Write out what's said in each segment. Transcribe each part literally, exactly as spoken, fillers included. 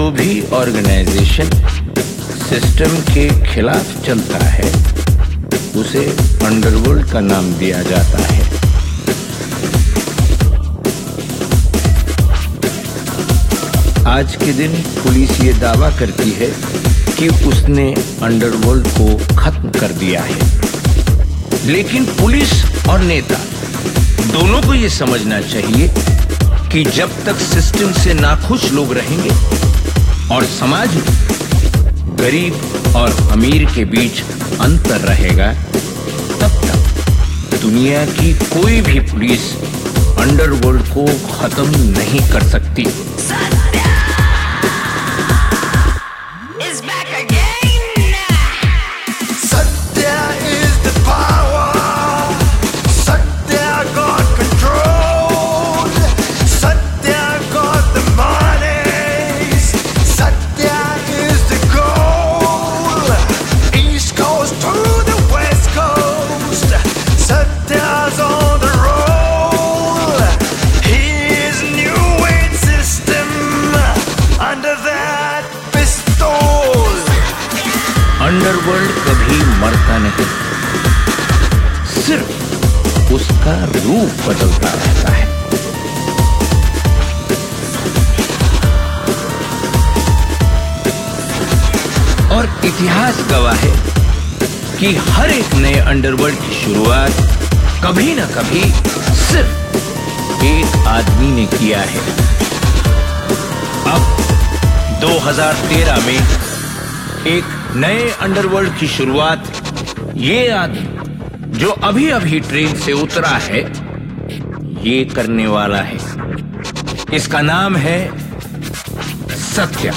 जो भी organisation system के खिलाफ चलता है उसे अंडरवर्ल्ड का नाम दिया जाता है। आज के दिन पुलिस ये दावा करती है कि उसने अंडरवर्ल्ड को खत्म कर दिया है, लेकिन पुलिस और नेता दोनों को ये समझना चाहिए कि जब तक सिस्टम से नाखुश लोग रहेंगे और समाज में गरीब और अमीर के बीच अंतर रहेगा, तब तक दुनिया की कोई भी पुलिस अंडरवर्ल्ड को खत्म नहीं कर सकती। अंडरवर्ल्ड कभी मरता नहीं, सिर्फ उसका रूप बदलता रहता है। और इतिहास गवाह है कि हर एक नए अंडरवर्ल्ड की शुरुआत कभी ना कभी सिर्फ एक आदमी ने किया है। अब दो हज़ार तेरह में एक नए अंडरवर्ल्ड की शुरुआत ये आदमी जो अभी अभी ट्रेन से उतरा है ये करने वाला है। इसका नाम है सत्या।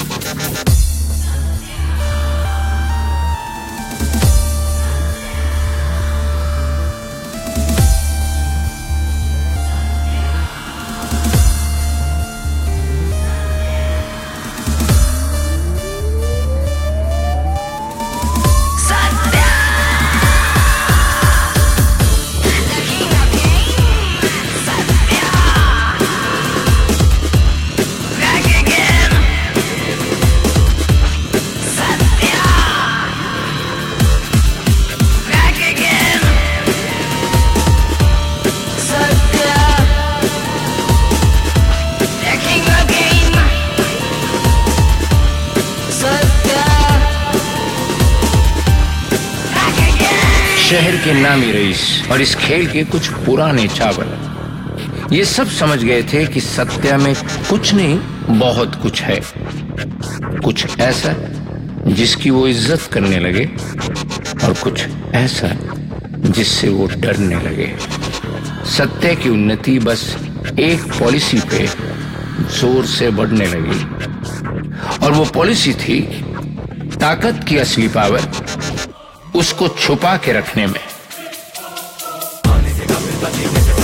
शहर के नामी रईस और इस खेल के कुछ पुराने चावल ये सब समझ गए थे कि सत्या में कुछ नहीं बहुत कुछ है, कुछ ऐसा जिसकी वो इज्जत करने लगे और कुछ ऐसा जिससे वो डरने लगे। सत्या की उन्नति बस एक पॉलिसी पे जोर से बढ़ने लगी और वो पॉलिसी थी ताकत की असली पावर उसको छुपा के रखने में।